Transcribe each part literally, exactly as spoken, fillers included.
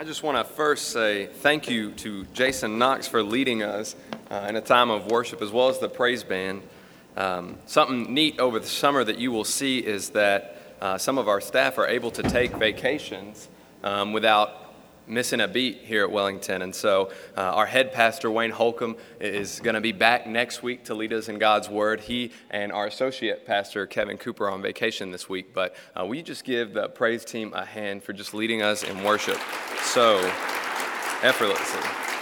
I just want to first say thank you to Jason Knox for leading us uh, in a time of worship, as well as the praise band. Um, something neat over the summer that you will see is that uh, some of our staff are able to take vacations um, without missing a beat here at Wellington. And so uh, our head pastor, Wayne Holcomb, is going to be back next week to lead us in God's Word. He and our associate pastor, Kevin Cooper, are on vacation this week. But uh, will you just give the praise team a hand for just leading us in worship so effortlessly?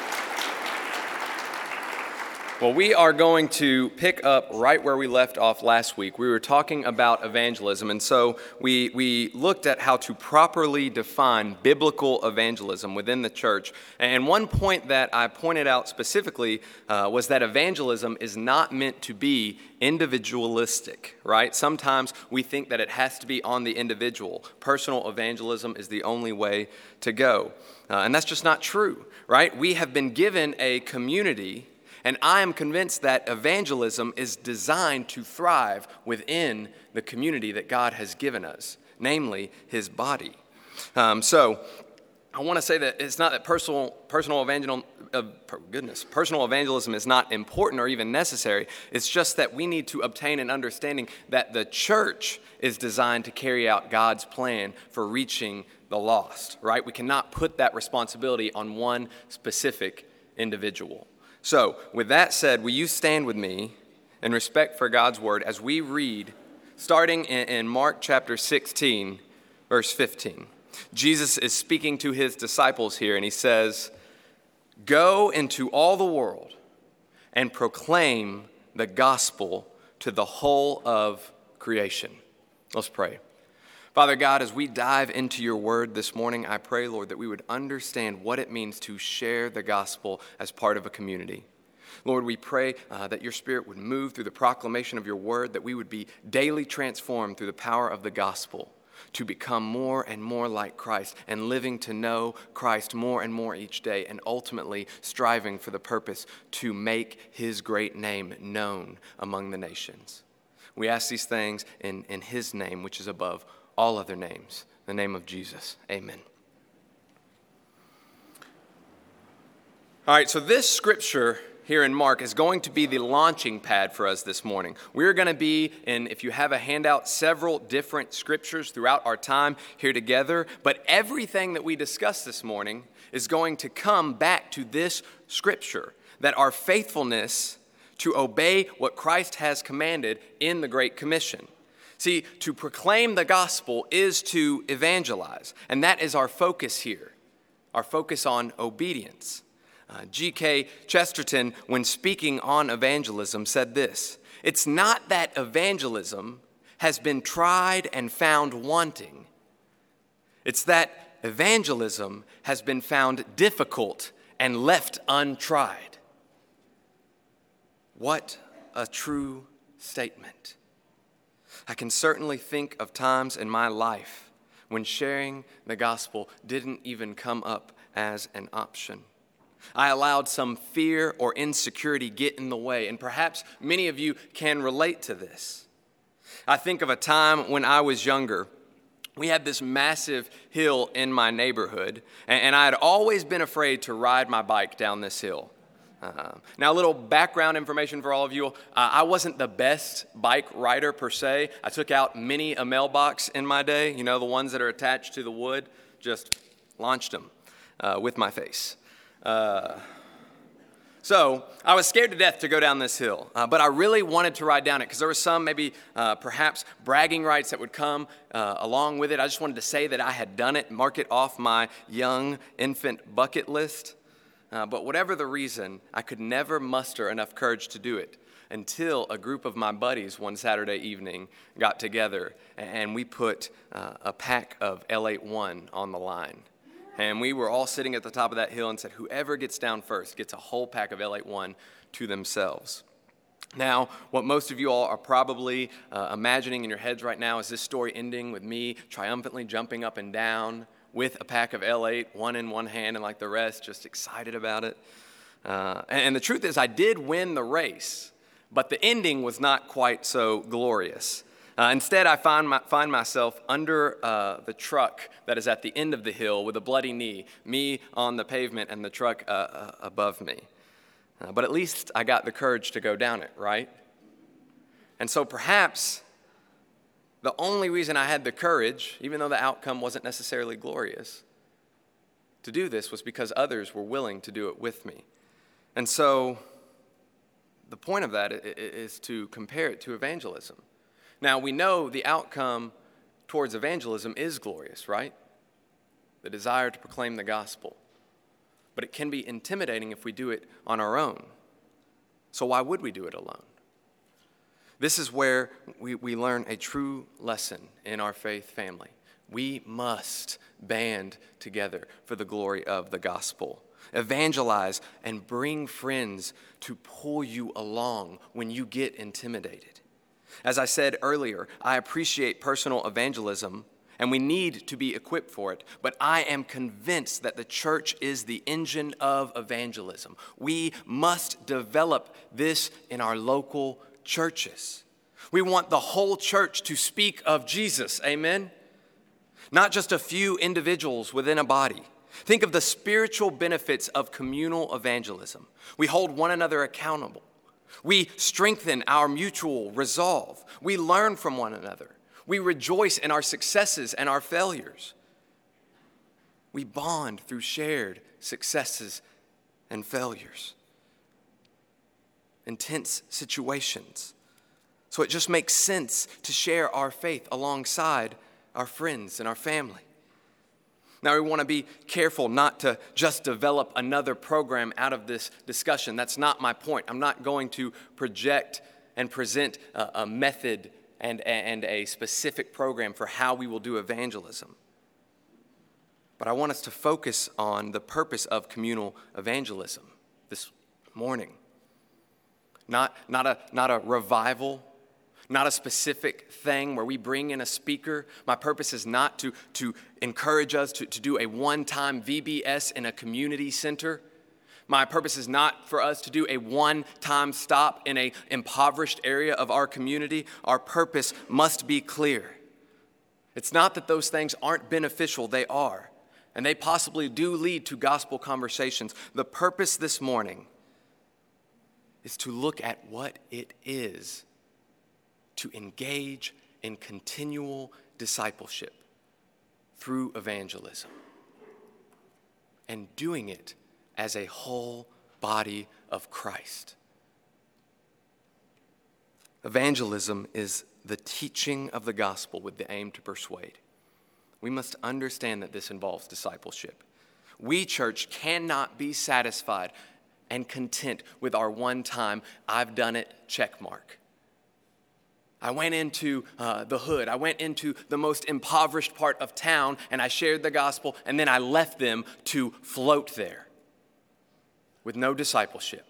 Well, we are going to pick up right where we left off last week. We were talking about evangelism, and so we we looked at how to properly define biblical evangelism within the church. And one point that I pointed out specifically uh, was that evangelism is not meant to be individualistic, right? Sometimes we think that it has to be on the individual. Personal evangelism is the only way to go, uh, and that's just not true, right? We have been given a community. And I am convinced that evangelism is designed to thrive within the community that God has given us, namely His body. Um, so I want to say that it's not that personal personal evangel uh, goodness personal evangelism is not important or even necessary. It's just that we need to obtain an understanding that the church is designed to carry out God's plan for reaching the lost. Right? We cannot put that responsibility on one specific individual. So, with that said, will you stand with me in respect for God's Word as we read, starting in, in Mark chapter sixteen, verse fifteen. Jesus is speaking to His disciples here, and He says, "Go into all the world and proclaim the gospel to the whole of creation." Let's pray. Father God, as we dive into your word this morning, I pray, Lord, that we would understand what it means to share the gospel as part of a community. Lord, we pray uh, that your Spirit would move through the proclamation of your word, that we would be daily transformed through the power of the gospel to become more and more like Christ and living to know Christ more and more each day, and ultimately striving for the purpose to make his great name known among the nations. We ask these things in, in his name, which is above all other names, the name of Jesus. Amen. All right, so this scripture here in Mark is going to be the launching pad for us this morning. We're going to be in, if you have a handout, several different scriptures throughout our time here together, but everything that we discuss this morning is going to come back to this scripture, that our faithfulness to obey what Christ has commanded in the Great Commission. See, to proclaim the gospel is to evangelize, and that is our focus here, our focus on obedience. Uh, G K Chesterton, when speaking on evangelism, said this: "It's not that evangelism has been tried and found wanting. It's that evangelism has been found difficult and left untried." What a true statement. I can certainly think of times in my life when sharing the gospel didn't even come up as an option. I allowed some fear or insecurity get in the way, and perhaps many of you can relate to this. I think of a time when I was younger. We had this massive hill in my neighborhood, and I had always been afraid to ride my bike down this hill. Uh, now, a little background information for all of you. Uh, I wasn't the best bike rider per se. I took out many a mailbox in my day, you know, the ones that are attached to the wood, just launched them uh, with my face. Uh, so I was scared to death to go down this hill, uh, but I really wanted to ride down it because there were some maybe uh, perhaps bragging rights that would come uh, along with it. I just wanted to say that I had done it, mark it off my young infant bucket list. Uh, but whatever the reason, I could never muster enough courage to do it until a group of my buddies one Saturday evening got together and we put uh, a pack of L eighty-one on the line. And we were all sitting at the top of that hill and said, whoever gets down first gets a whole pack of L eighty-one to themselves. Now, what most of you all are probably uh, imagining in your heads right now is this story ending with me triumphantly jumping up and down with a pack of L eight, one in one hand, and like the rest, just excited about it. Uh, and, and the truth is, I did win the race, but the ending was not quite so glorious. Uh, instead, I find, my, find myself under uh, the truck that is at the end of the hill with a bloody knee, me on the pavement and the truck uh, uh, above me. Uh, but at least I got the courage to go down it, right? And so perhaps the only reason I had the courage, even though the outcome wasn't necessarily glorious, to do this was because others were willing to do it with me. And so the point of that is to compare it to evangelism. Now, we know the outcome towards evangelism is glorious, right? The desire to proclaim the gospel. But it can be intimidating if we do it on our own. So why would we do it alone? This is where we, we learn a true lesson in our faith family. We must band together for the glory of the gospel. Evangelize and bring friends to pull you along when you get intimidated. As I said earlier, I appreciate personal evangelism, and we need to be equipped for it, but I am convinced that the church is the engine of evangelism. We must develop this in our local churches. We want the whole church to speak of Jesus, amen? Not just a few individuals within a body. Think of the spiritual benefits of communal evangelism. We hold one another accountable. We strengthen our mutual resolve. We learn from one another. We rejoice in our successes and our failures. We bond through shared successes and failures. Intense situations. So it just makes sense to share our faith alongside our friends and our family. Now, we want to be careful not to just develop another program out of this discussion. That's not my point. I'm not going to project and present a, a method and, and a specific program for how we will do evangelism. But I want us to focus on the purpose of communal evangelism this morning. Not, not, a, not a revival, not a specific thing where we bring in a speaker. My purpose is not to, to encourage us to, to do a one-time V B S in a community center. My purpose is not for us to do a one-time stop in an impoverished area of our community. Our purpose must be clear. It's not that those things aren't beneficial. They are. And they possibly do lead to gospel conversations. The purpose this morning is to look at what it is to engage in continual discipleship through evangelism and doing it as a whole body of Christ. Evangelism is the teaching of the gospel with the aim to persuade. We must understand that this involves discipleship. We, church, cannot be satisfied and content with our one-time, I've done it, check mark. I went into uh, the hood. I went into the most impoverished part of town, and I shared the gospel, and then I left them to float there with no discipleship.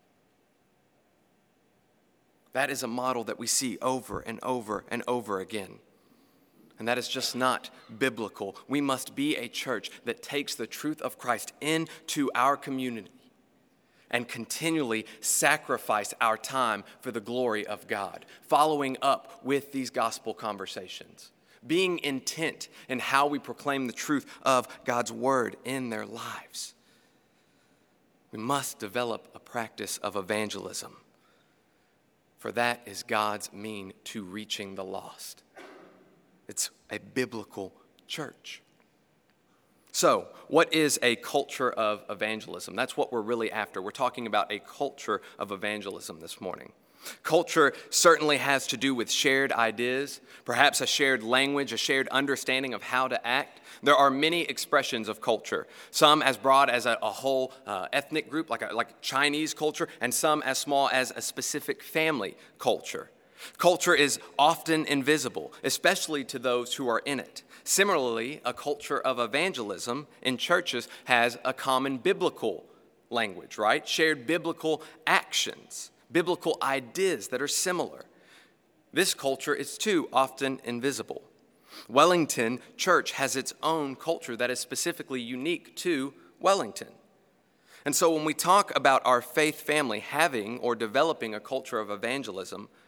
That is a model that we see over and over and over again. And that is just not biblical. We must be a church that takes the truth of Christ into our community and continually sacrifice our time for the glory of God, following up with these gospel conversations, being intent in how we proclaim the truth of God's word in their lives. We must develop a practice of evangelism, for that is God's mean to reaching the lost. It's a biblical church. So, what is a culture of evangelism? That's what we're really after. We're talking about a culture of evangelism this morning. Culture certainly has to do with shared ideas, perhaps a shared language, a shared understanding of how to act. There are many expressions of culture, some as broad as a, a whole uh, ethnic group, like a, like Chinese culture, and some as small as a specific family culture. Culture is often invisible, especially to those who are in it. Similarly, a culture of evangelism in churches has a common biblical language, right? Shared biblical actions, biblical ideas that are similar. This culture is too often invisible. Wellington Church has its own culture that is specifically unique to Wellington. And so when we talk about our faith family having or developing a culture of evangelism,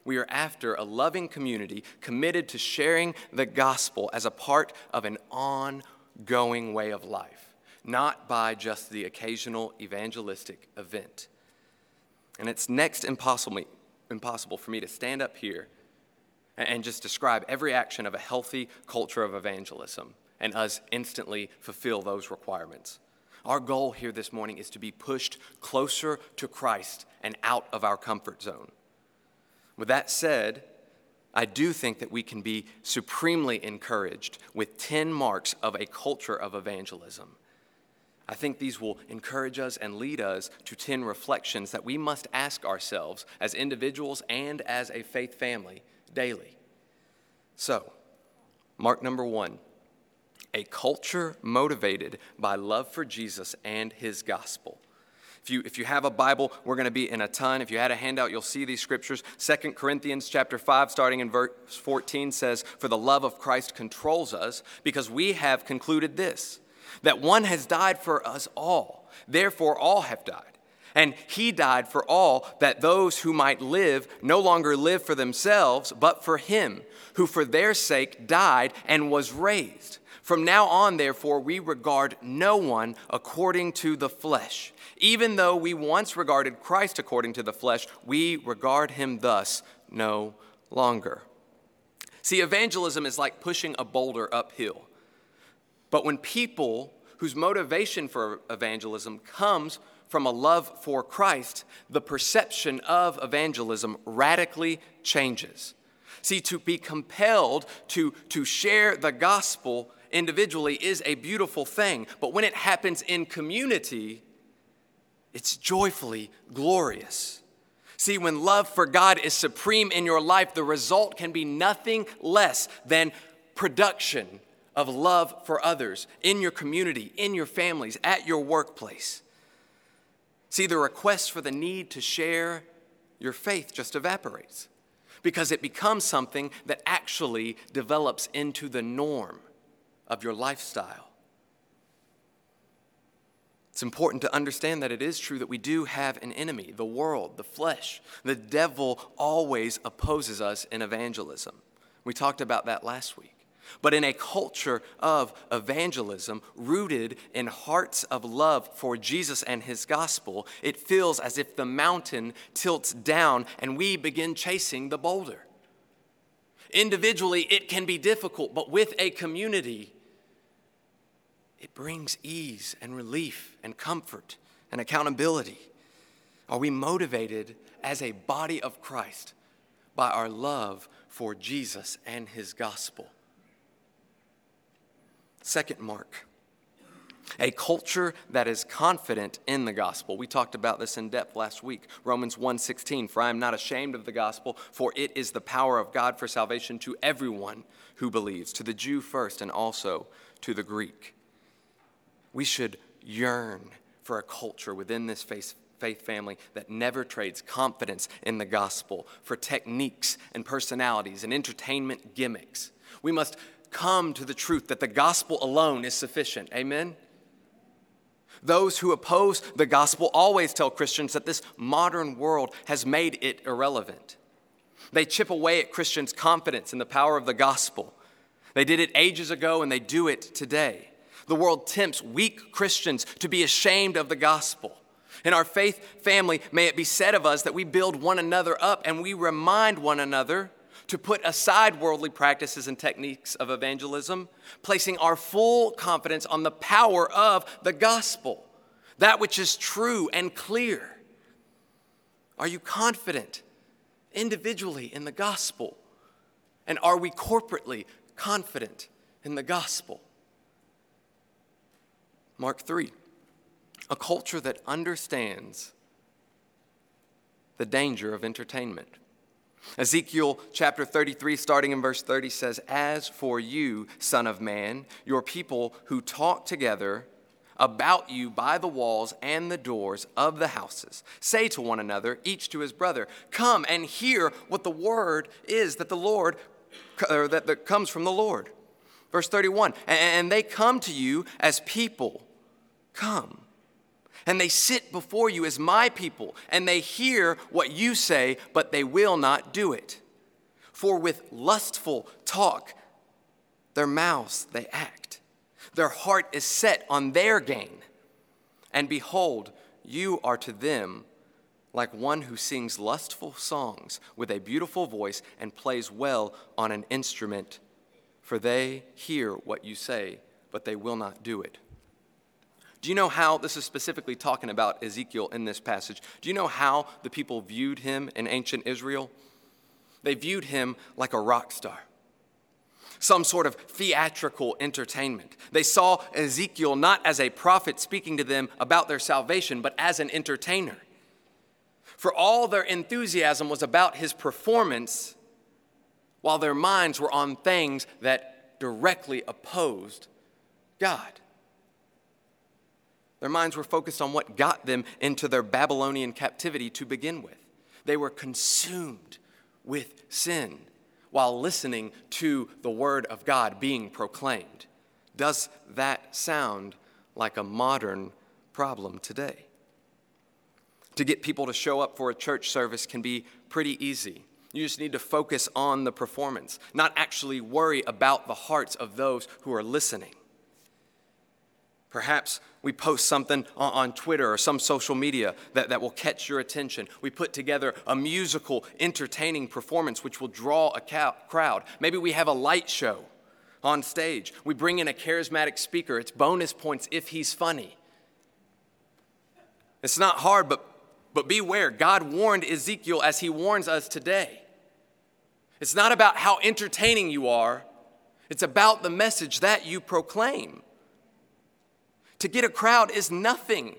We are after a loving community committed to sharing the gospel as a part of an ongoing way of life, not by just the occasional evangelistic event. And it's next impossible, impossible for me to stand up here and just describe every action of a healthy culture of evangelism and us instantly fulfill those requirements. Our goal here this morning is to be pushed closer to Christ and out of our comfort zone. With that said, I do think that we can be supremely encouraged with ten marks of a culture of evangelism. I think these will encourage us and lead us to ten reflections that we must ask ourselves as individuals and as a faith family daily. So, mark number one, a culture motivated by love for Jesus and his gospel. If you, if you have a Bible, we're going to be in a ton. If you had a handout, you'll see these scriptures. Second Corinthians chapter five, starting in verse fourteen, says, "For the love of Christ controls us, because we have concluded this, that one has died for us all. Therefore all have died. And he died for all, that those who might live no longer live for themselves, but for him, who for their sake died and was raised. From now on, therefore, we regard no one according to the flesh. Even though we once regarded Christ according to the flesh, we regard him thus no longer." See, evangelism is like pushing a boulder uphill. But when people whose motivation for evangelism comes from a love for Christ, the perception of evangelism radically changes. See, to be compelled to, to share the gospel individually is a beautiful thing, but when it happens in community, it's joyfully glorious. See, when love for God is supreme in your life, the result can be nothing less than production of love for others in your community, in your families, at your workplace. See, the request for the need to share your faith just evaporates because it becomes something that actually develops into the norm of your lifestyle. It's important to understand that it is true that we do have an enemy, the world, the flesh. The devil always opposes us in evangelism. We talked about that last week. But in a culture of evangelism rooted in hearts of love for Jesus and his gospel, it feels as if the mountain tilts down and we begin chasing the boulder. Individually, it can be difficult, but with a community, it brings ease and relief and comfort and accountability. Are we motivated as a body of Christ by our love for Jesus and his gospel? Second mark, a culture that is confident in the gospel. We talked about this in depth last week. Romans one sixteen, "For I am not ashamed of the gospel, for it is the power of God for salvation to everyone who believes, to the Jew first and also to the Greek." We should yearn for a culture within this faith faith family that never trades confidence in the gospel for techniques and personalities and entertainment gimmicks. We must come to the truth that the gospel alone is sufficient. Amen? Those who oppose the gospel always tell Christians that this modern world has made it irrelevant. They chip away at Christians' confidence in the power of the gospel. They did it ages ago and they do it today. The world tempts weak Christians to be ashamed of the gospel. In our faith family, may it be said of us that we build one another up and we remind one another to put aside worldly practices and techniques of evangelism, placing our full confidence on the power of the gospel, that which is true and clear. Are you confident individually in the gospel? And are we corporately confident in the gospel? Mark three, a culture that understands the danger of entertainment. Ezekiel chapter thirty-three, starting in verse thirty, says, "As for you, son of man, your people who talk together about you by the walls and the doors of the houses, say to one another, each to his brother, 'Come and hear what the word is that the Lord, or that, that comes from the Lord.'" Verse thirty-one, "And they come to you as people come, And they sit before you as my people, and they hear what you say, but they will not do it. For with lustful talk, their mouths they act. Their heart is set on their gain. And behold, you are to them like one who sings lustful songs with a beautiful voice and plays well on an instrument. For they hear what you say, but they will not do it. Do you know how, this is specifically talking about Ezekiel in this passage, do you know how the people viewed him in ancient Israel? They viewed him like a rock star, some sort of theatrical entertainment. They saw Ezekiel not as a prophet speaking to them about their salvation, but as an entertainer. For all their enthusiasm was about his performance, while their minds were on things that directly opposed God. Their minds were focused on what got them into their Babylonian captivity to begin with. They were consumed with sin while listening to the word of God being proclaimed. Does that sound like a modern problem today? To get people to show up for a church service can be pretty easy. You just need to focus on the performance, not actually worry about the hearts of those who are listening. Perhaps we post something on Twitter or some social media that, that will catch your attention. We put together a musical, entertaining performance which will draw a cow- crowd. Maybe we have a light show on stage. We bring in a charismatic speaker. It's bonus points if he's funny. It's not hard, but, but beware. God warned Ezekiel as he warns us today. It's not about how entertaining you are. It's about the message that you proclaim. To get a crowd is nothing,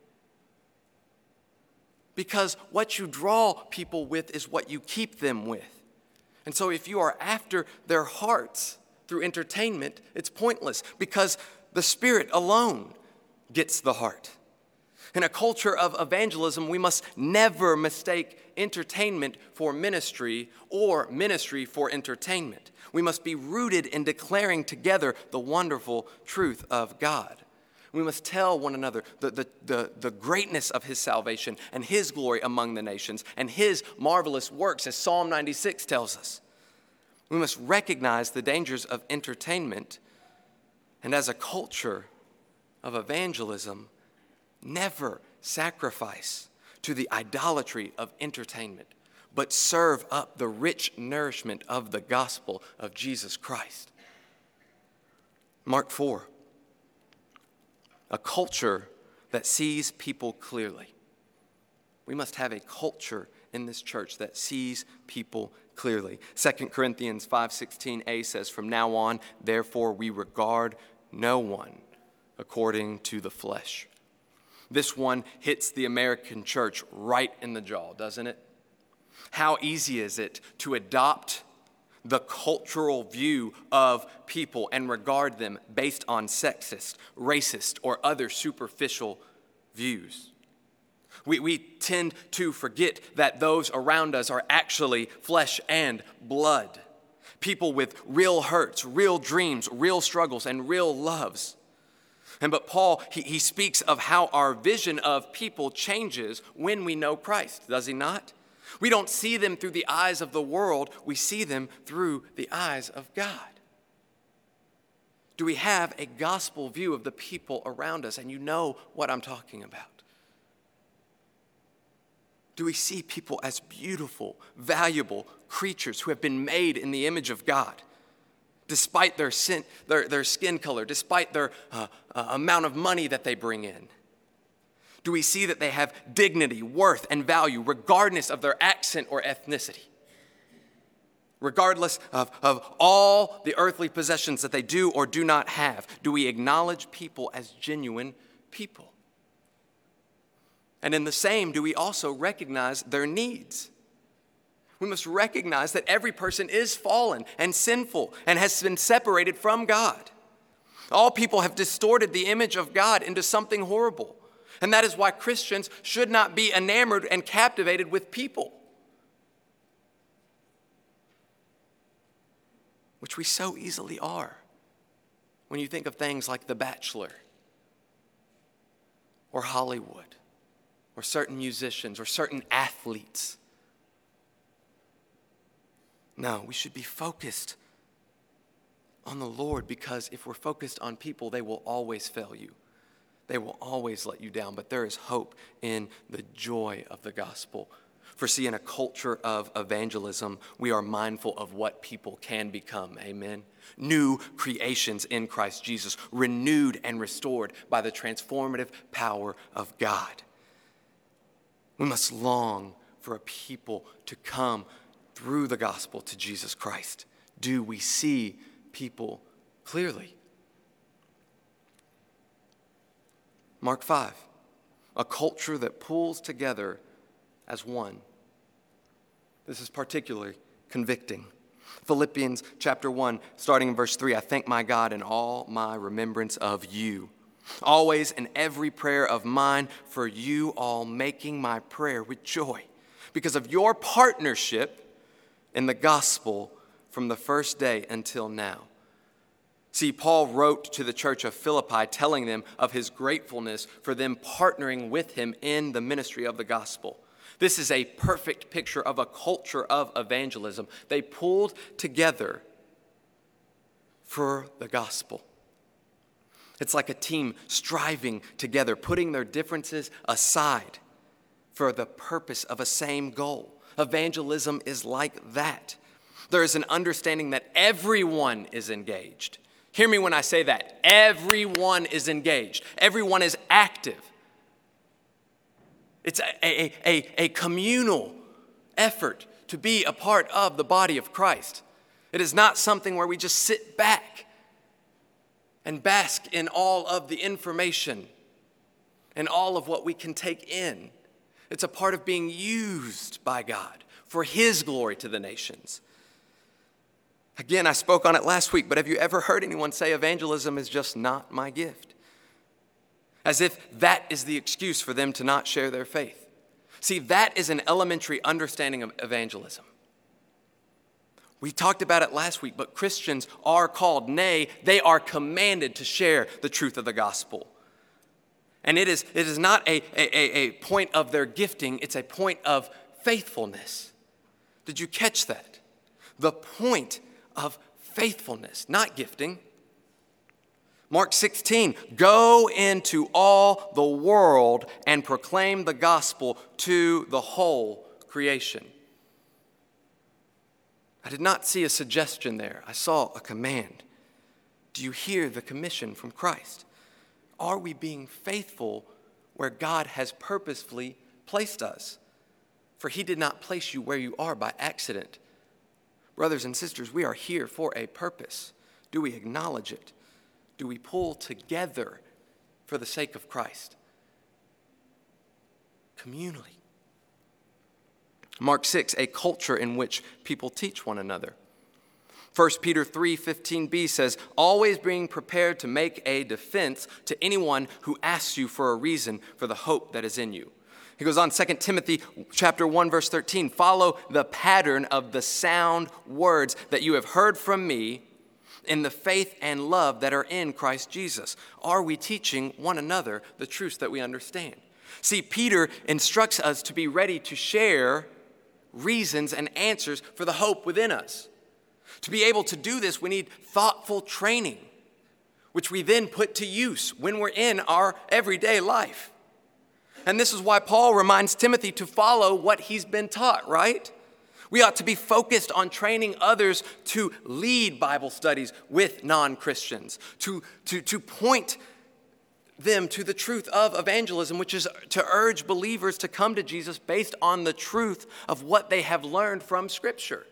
because what you draw people with is what you keep them with. And so if you are after their hearts through entertainment, it's pointless, because the Spirit alone gets the heart. In a culture of evangelism, we must never mistake entertainment for ministry or ministry for entertainment. We must be rooted in declaring together the wonderful truth of God. We must tell one another the, the, the, the greatness of his salvation and his glory among the nations and his marvelous works, as Psalm ninety-six tells us. We must recognize the dangers of entertainment, and as a culture of evangelism, never sacrifice to the idolatry of entertainment, but serve up the rich nourishment of the gospel of Jesus Christ. Mark four. A culture that sees people clearly. We must have a culture in this church that sees people clearly. Second Corinthians five sixteen a says, "From now on, therefore, we regard no one according to the flesh." This one hits the American church right in the jaw, doesn't it? How easy is it to adopt the cultural view of people and regard them based on sexist, racist, or other superficial views? We, we tend to forget that those around us are actually flesh and blood. People with real hurts, real dreams, real struggles, and real loves. And but Paul, he, he speaks of how our vision of people changes when we know Christ, does he not? We don't see them through the eyes of the world. We see them through the eyes of God. Do we have a gospel view of the people around us? And you know what I'm talking about. Do we see people as beautiful, valuable creatures who have been made in the image of God, despite their, sin, their, their skin color, despite their uh, uh, amount of money that they bring in? Do we see that they have dignity, worth, and value, regardless of their accent or ethnicity? Regardless of, of all the earthly possessions that they do or do not have, do we acknowledge people as genuine people? And in the same, do we also recognize their needs? We must recognize that every person is fallen and sinful and has been separated from God. All people have distorted the image of God into something horrible. And that is why Christians should not be enamored and captivated with people, which we so easily are when you think of things like The Bachelor or Hollywood or certain musicians or certain athletes. No, we should be focused on the Lord, because if we're focused on people, they will always fail you. They will always let you down, but there is hope in the joy of the gospel. For see, in a culture of evangelism, we are mindful of what people can become, amen? New creations in Christ Jesus, renewed and restored by the transformative power of God. We must long for a people to come through the gospel to Jesus Christ. Do we see people clearly? Mark five, a culture that pulls together as one. This is particularly convicting. Philippians chapter one, starting in verse three, I thank my God in all my remembrance of you, always in every prayer of mine for you all, making my prayer with joy because of your partnership in the gospel from the first day until now. See, Paul wrote to the church of Philippi telling them of his gratefulness for them partnering with him in the ministry of the gospel. This is a perfect picture of a culture of evangelism. They pulled together for the gospel. It's like a team striving together, putting their differences aside for the purpose of a same goal. Evangelism is like that. There is an understanding that everyone is engaged. Hear me when I say that. Everyone is engaged. Everyone is active. It's a, a, a, a communal effort to be a part of the body of Christ. It is not something where we just sit back and bask in all of the information and all of what we can take in. It's a part of being used by God for His glory to the nations. Again, I spoke on it last week, but have you ever heard anyone say evangelism is just not my gift? As if that is the excuse for them to not share their faith. See, that is an elementary understanding of evangelism. We talked about it last week, but Christians are called, nay, they are commanded to share the truth of the gospel. And it is, it is not a, a, a point of their gifting, it's a point of faithfulness. Did you catch that? The point of faithfulness, not gifting. Mark sixteen, go into all the world and proclaim the gospel to the whole creation. I did not see a suggestion there. I saw a command. Do you hear the commission from Christ? Are we being faithful where God has purposefully placed us? For He did not place you where you are by accident. Brothers and sisters, we are here for a purpose. Do we acknowledge it? Do we pull together for the sake of Christ? Communally. Mark six, a culture in which people teach one another. First Peter three fifteen b says, always being prepared to make a defense to anyone who asks you for a reason for the hope that is in you. He goes on, Second Timothy chapter one, verse thirteen, follow the pattern of the sound words that you have heard from me in the faith and love that are in Christ Jesus. Are we teaching one another the truths that we understand? See, Peter instructs us to be ready to share reasons and answers for the hope within us. To be able to do this, we need thoughtful training, which we then put to use when we're in our everyday life. And this is why Paul reminds Timothy to follow what he's been taught, right? We ought to be focused on training others to lead Bible studies with non-Christians, to, to, to point them to the truth of evangelism, which is to urge believers to come to Jesus based on the truth of what they have learned from Scripture.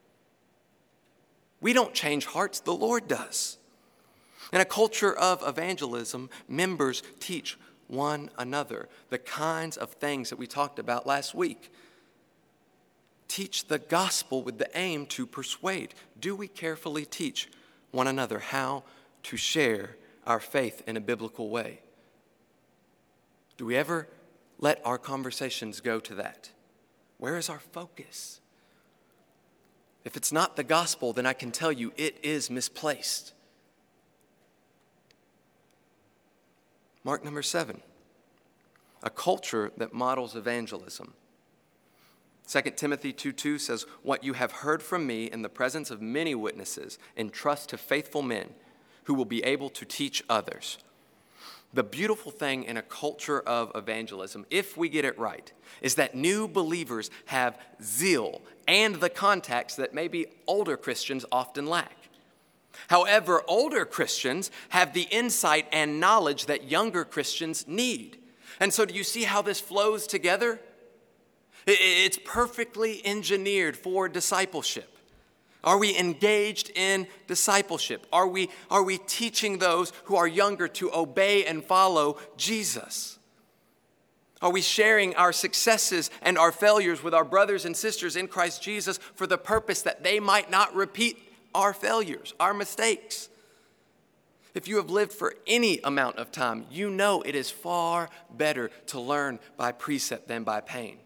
We don't change hearts, the Lord does. In a culture of evangelism, members teach one another the kinds of things that we talked about last week. Teach the gospel with the aim to persuade. Do we carefully teach one another how to share our faith in a biblical way? Do we ever let our conversations go to that? Where is our focus? If it's not the gospel, then I can tell you it is misplaced. Mark number seven. a culture that models evangelism. Second Timothy two two says, "What you have heard from me in the presence of many witnesses, entrust to faithful men who will be able to teach others." The beautiful thing in a culture of evangelism, if we get it right, is that new believers have zeal and the contacts that maybe older Christians often lack. However, older Christians have the insight and knowledge that younger Christians need. And so do you see how this flows together? It's perfectly engineered for discipleship. Are we engaged in discipleship? Are we, are we teaching those who are younger to obey and follow Jesus? Are we sharing our successes and our failures with our brothers and sisters in Christ Jesus for the purpose that they might not repeat our failures, our mistakes? If you have lived for any amount of time, you know it is far better to learn by precept than by pain.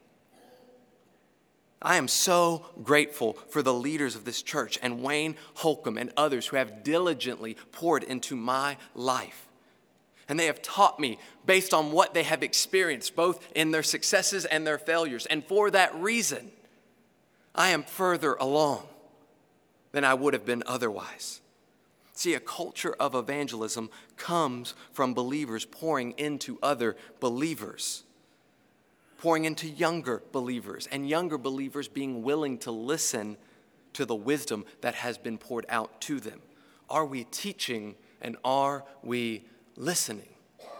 I am so grateful for the leaders of this church and Wayne Holcomb and others who have diligently poured into my life. And they have taught me based on what they have experienced, both in their successes and their failures. And for that reason, I am further along than I would have been otherwise. See, a culture of evangelism comes from believers pouring into other believers, pouring into younger believers, and younger believers being willing to listen to the wisdom that has been poured out to them. Are we teaching and are we listening?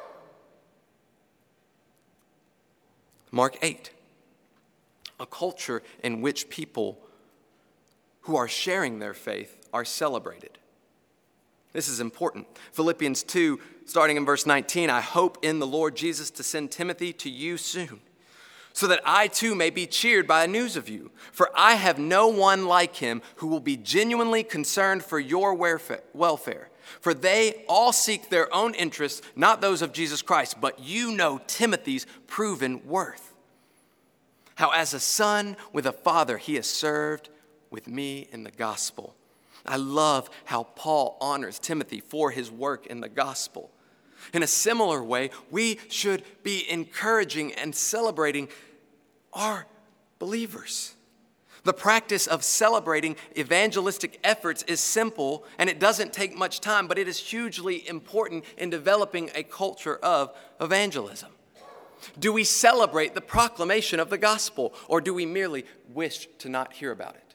Mark eight, a culture in which people who are sharing their faith are celebrated. This is important. Philippians two, starting in verse nineteen, "I hope in the Lord Jesus to send Timothy to you soon, so that I too may be cheered by the news of you. For I have no one like him who will be genuinely concerned for your welfare. For they all seek their own interests, not those of Jesus Christ. But you know Timothy's proven worth. How as a son with a father he has served with me in the gospel." I love how Paul honors Timothy for his work in the gospel. In a similar way, we should be encouraging and celebrating our believers. The practice of celebrating evangelistic efforts is simple and it doesn't take much time, but it is hugely important in developing a culture of evangelism. Do we celebrate the proclamation of the gospel, or do we merely wish to not hear about it?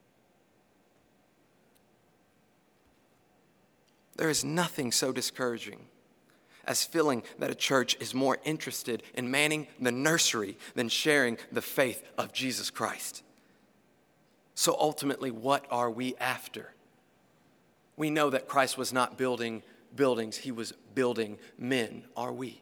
There is nothing so discouraging as feeling that a church is more interested in manning the nursery than sharing the faith of Jesus Christ. So ultimately, what are we after? We know that Christ was not building buildings, he was building men. Are we?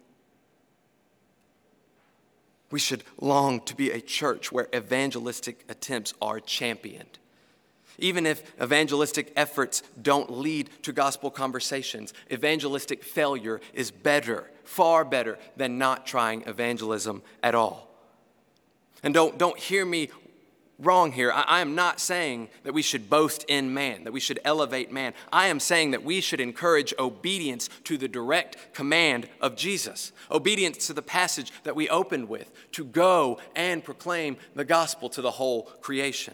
We should long to be a church where evangelistic attempts are championed. Even if evangelistic efforts don't lead to gospel conversations, evangelistic failure is better, far better than not trying evangelism at all. And don't, don't hear me wrong here. I, I am not saying that we should boast in man, that we should elevate man. I am saying that we should encourage obedience to the direct command of Jesus, obedience to the passage that we opened with, to go and proclaim the gospel to the whole creation.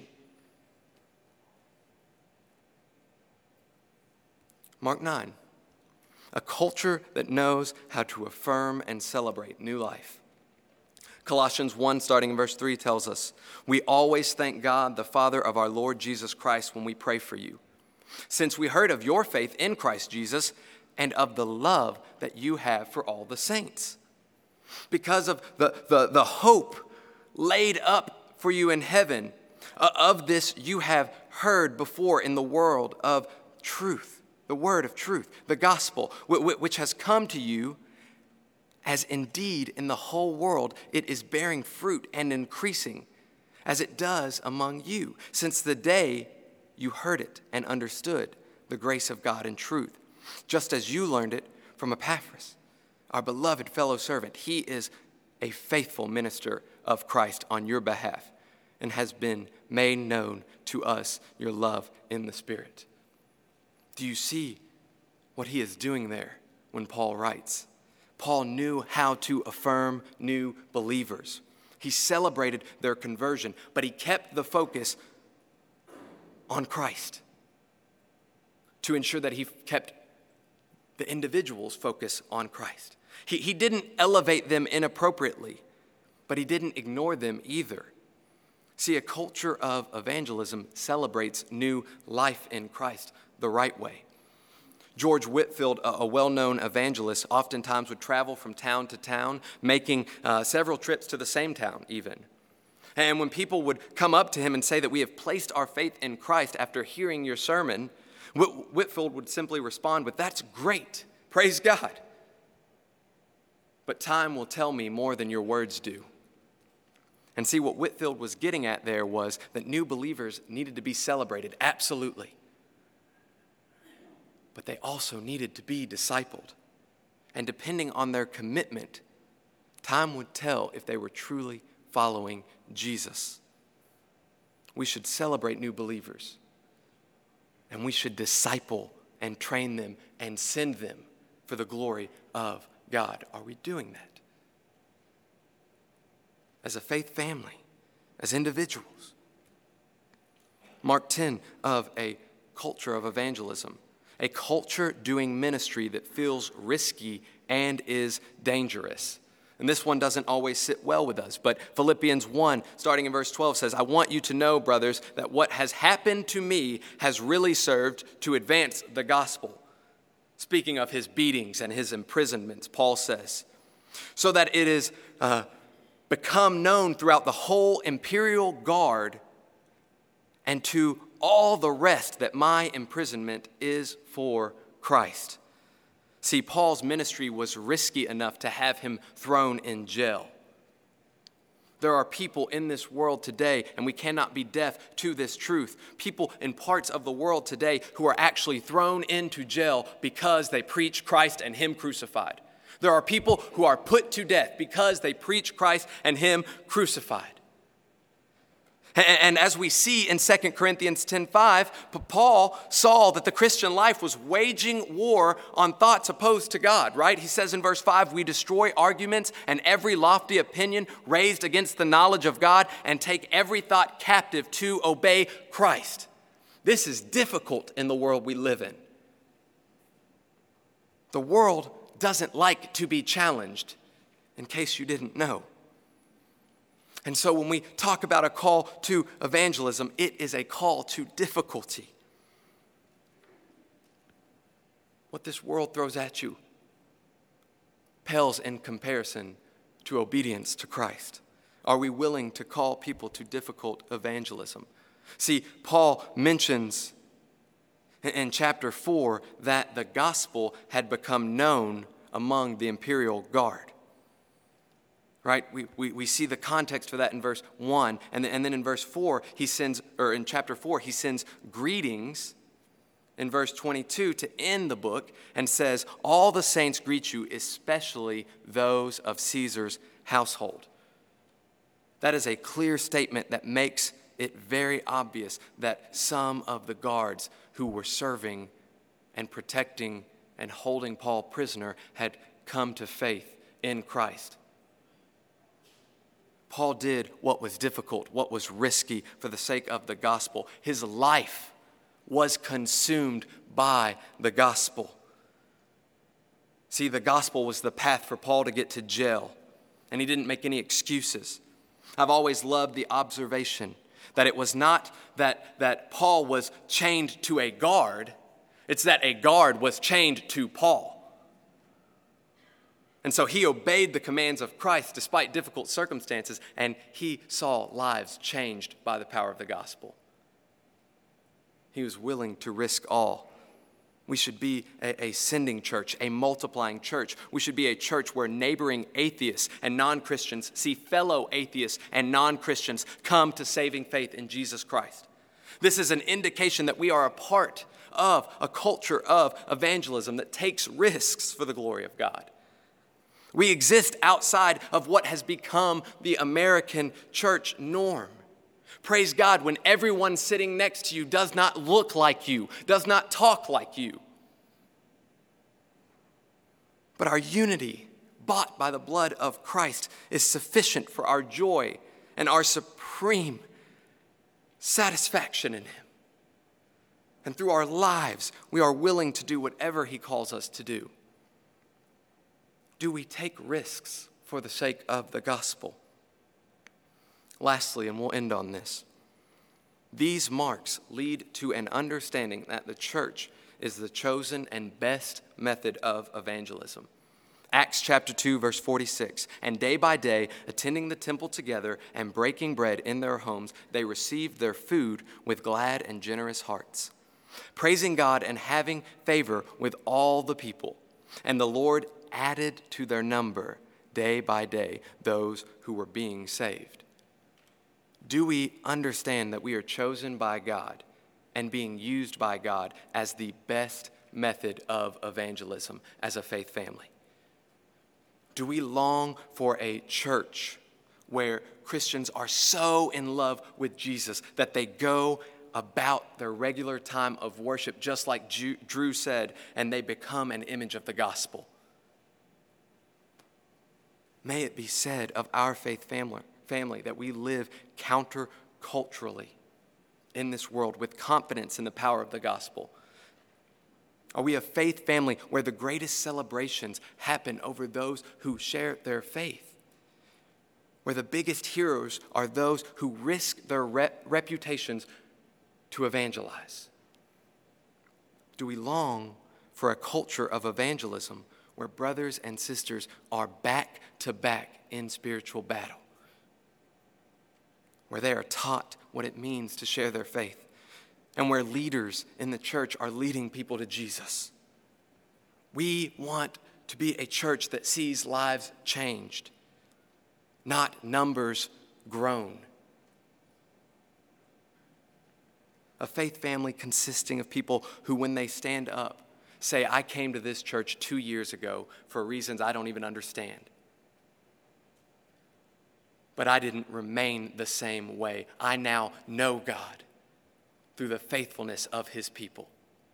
Mark nine, a culture that knows how to affirm and celebrate new life. Colossians one, starting in verse three, tells us, "We always thank God, the Father of our Lord Jesus Christ, when we pray for you, since we heard of your faith in Christ Jesus and of the love that you have for all the saints." Because of the, the, the hope laid up for you in heaven, uh, of this you have heard before in the world of truth. The word of truth, the gospel, which has come to you, as indeed in the whole world it is bearing fruit and increasing, as it does among you, since the day you heard it and understood the grace of God in truth, just as you learned it from Epaphras, our beloved fellow servant. He is a faithful minister of Christ on your behalf and has been made known to us your love in the Spirit. Do you see what he is doing there when Paul writes? Paul knew how to affirm new believers. He celebrated their conversion, but he kept the focus on Christ to ensure that he kept the individual's focus on Christ. He, he didn't elevate them inappropriately, but he didn't ignore them either. See, a culture of evangelism celebrates new life in Christ the right way. George Whitefield, a well-known evangelist, oftentimes would travel from town to town, making uh, several trips to the same town even. And when people would come up to him and say that we have placed our faith in Christ after hearing your sermon, Whitefield would simply respond with, "That's great, praise God. But time will tell me more than your words do." And see, what Whitefield was getting at there was that new believers needed to be celebrated, absolutely. But they also needed to be discipled. And depending on their commitment, time would tell if they were truly following Jesus. We should celebrate new believers. And we should disciple and train them and send them for the glory of God. Are we doing that? As a faith family, as individuals. Mark ten of a culture of evangelism. A culture doing ministry that feels risky and is dangerous. And this one doesn't always sit well with us. But Philippians one, starting in verse twelve, says, "I want you to know, brothers, that what has happened to me has really served to advance the gospel." Speaking of his beatings and his imprisonments, Paul says, "So that it is uh, become known throughout the whole imperial guard and to all the rest that my imprisonment is for Christ." See, Paul's ministry was risky enough to have him thrown in jail. There are people in this world today, and we cannot be deaf to this truth, people in parts of the world today who are actually thrown into jail because they preach Christ and him crucified. There are people who are put to death because they preach Christ and him crucified. And as we see in Second Corinthians ten five, Paul saw that the Christian life was waging war on thoughts opposed to God, right? He says in verse five, "We destroy arguments and every lofty opinion raised against the knowledge of God and take every thought captive to obey Christ." This is difficult in the world we live in. The world doesn't like to be challenged, in case you didn't know. And so when we talk about a call to evangelism, it is a call to difficulty. What this world throws at you pales in comparison to obedience to Christ. Are we willing to call people to difficult evangelism? See, Paul mentions in chapter four that the gospel had become known among the imperial guard. Right? We, we we see the context for that in verse one. And then, and then in verse four, he sends, or in chapter four, he sends greetings in verse twenty-two to end the book and says, "All the saints greet you, especially those of Caesar's household." That is a clear statement that makes it very obvious that some of the guards who were serving and protecting and holding Paul prisoner had come to faith in Christ. Paul did what was difficult, what was risky for the sake of the gospel. His life was consumed by the gospel. See, the gospel was the path for Paul to get to jail, and he didn't make any excuses. I've always loved the observation that it was not that, that Paul was chained to a guard, it's that a guard was chained to Paul. And so he obeyed the commands of Christ despite difficult circumstances, and he saw lives changed by the power of the gospel. He was willing to risk all. We should be a, a sending church, a multiplying church. We should be a church where neighboring atheists and non-Christians see fellow atheists and non-Christians come to saving faith in Jesus Christ. This is an indication that we are a part of a culture of evangelism that takes risks for the glory of God. We exist outside of what has become the American church norm. Praise God when everyone sitting next to you does not look like you, does not talk like you. But our unity bought by the blood of Christ, is sufficient for our joy and our supreme satisfaction in him. And through our lives, we are willing to do whatever he calls us to do. Do we take risks for the sake of the gospel? Lastly, and we'll end on this, these marks lead to an understanding that the church is the chosen and best method of evangelism. Acts chapter two, verse forty-six, and day by day, attending the temple together and breaking bread in their homes, they received their food with glad and generous hearts, praising God and having favor with all the people. And the Lord added to their number day by day those who were being saved. Do we understand that we are chosen by God and being used by God as the best method of evangelism as a faith family? Do we long for a church where Christians are so in love with Jesus that they go about their regular time of worship, just like Drew said, and they become an image of the gospel? May it be said of our faith family, family that we live counterculturally in this world with confidence in the power of the gospel. Are we a faith family where the greatest celebrations happen over those who share their faith? Where the biggest heroes are those who risk their rep- reputations to evangelize? Do we long for a culture of evangelism where brothers and sisters are back to back in spiritual battle? Where they are taught what it means to share their faith, and where leaders in the church are leading people to Jesus? We want to be a church that sees lives changed, not numbers grown. A faith family consisting of people who, when they stand up, say, I came to this church two years ago for reasons I don't even understand. But I didn't remain the same way. I now know God through the faithfulness of his people.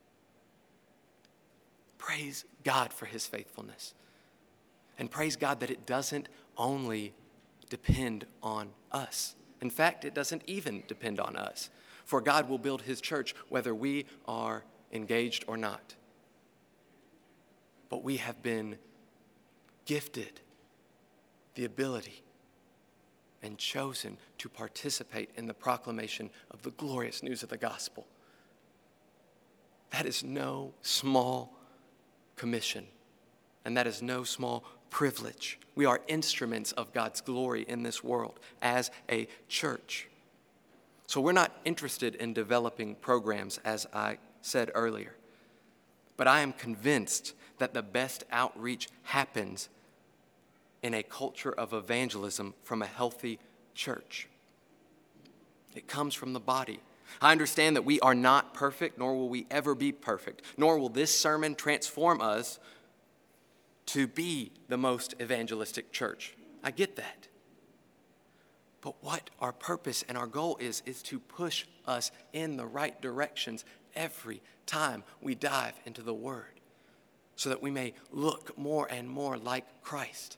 Praise God for his faithfulness. And praise God that it doesn't only depend on us. In fact, it doesn't even depend on us. For God will build his church whether we are engaged or not. But we have been gifted the ability and chosen to participate in the proclamation of the glorious news of the gospel. That is no small commission, and that is no small privilege. We are instruments of God's glory in this world as a church. So we're not interested in developing programs, as I said earlier, but I am convinced that the best outreach happens in a culture of evangelism from a healthy church. It comes from the body. I understand that we are not perfect, nor will we ever be perfect, nor will this sermon transform us to be the most evangelistic church. I get that. But what our purpose and our goal is, is to push us in the right directions every time we dive into the Word, so that we may look more and more like Christ.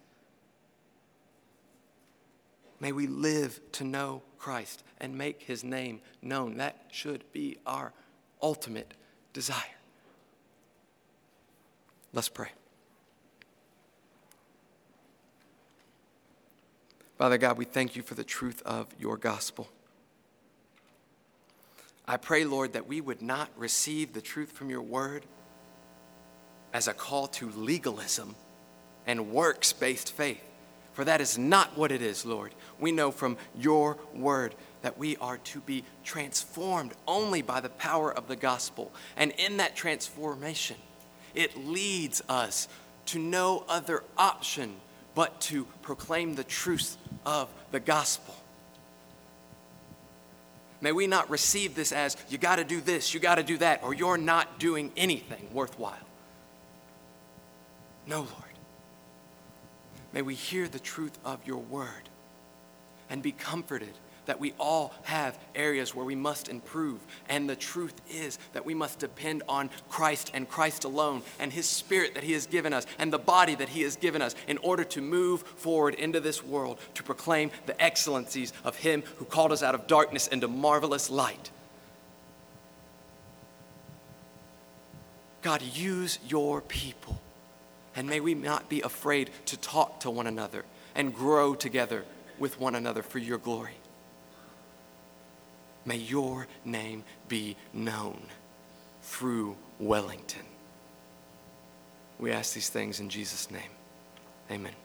May we live to know Christ and make his name known. That should be our ultimate desire. Let's pray. Father God, we thank you for the truth of your gospel. I pray, Lord, that we would not receive the truth from your word as a call to legalism and works-based faith. For that is not what it is, Lord. We know from your word that we are to be transformed only by the power of the gospel. And in that transformation, it leads us to no other option but to proclaim the truth of the gospel. May we not receive this as, you got to do this, you got to do that, or you're not doing anything worthwhile. No, Lord. May we hear the truth of your word and be comforted that we all have areas where we must improve. And the truth is that we must depend on Christ and Christ alone and his Spirit that he has given us and the body that he has given us in order to move forward into this world to proclaim the excellencies of him who called us out of darkness into marvelous light. God, use your people. And may we not be afraid to talk to one another and grow together with one another for your glory. May your name be known through Wellington. We ask these things in Jesus' name. Amen.